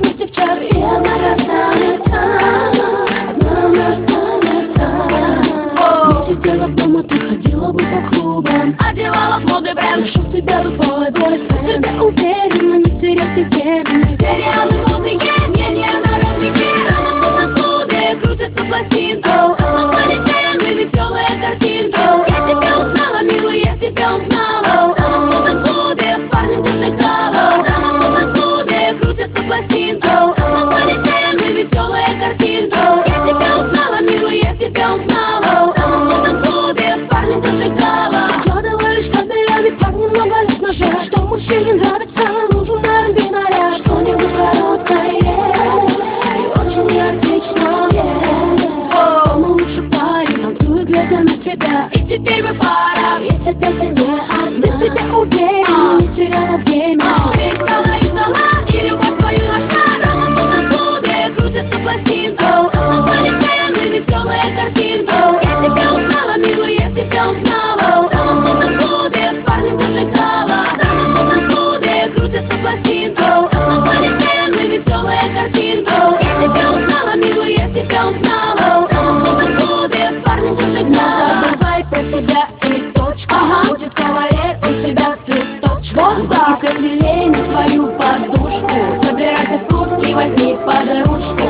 вместе в час, и одна разная там, одна разная там. Не сидела дома, ты ходила бы по клубам, одевала в моды бренд, нашел себе другой бойфренд. Себя уверенно, не теряй степени. сериалы модные, мнения народники, роман в клубе, крутятся пластинки, космополитены, веселые картинки. Я тебя узнала, милый, я тебя узнала. Там в клубе с парнем ты сыграла. Там в клубе крутятся пластинки, космополитены, веселые картинки. Я тебя узнала, милый, я тебя узнала. Там в клубе с парнем ты сыграла. Я лишь тебя, ведь так немного лет назад. Что мужчине нравится, нужен R&B наряд. Что-нибудь короткое и очень необычное. Самый лучший парень, танцует, глядя на тебя. И теперь мы пара, Ведь опять ты не одна. Ты в себе уверена, не теряла время. ты ждала и ждала, и любовь твою нашла. Роман в клубе, крутятся пластинки, космополитены, веселые картинки. Я тебя узнала, милый, я тебя узнала. Роман в клубе с парнем ты сыграла. Роман в клубе, крутятся пластинки, космополитены, веселые картинки. Я тебя узнала, милый, я тебя узнала. Роман в клубе с парнем ты сыграла. Забывай про себя и точка. Будет кавалер, у тебя цветочек. Вот так. Красивей на свою подушку. Собирайся в путь и возьми под ручку.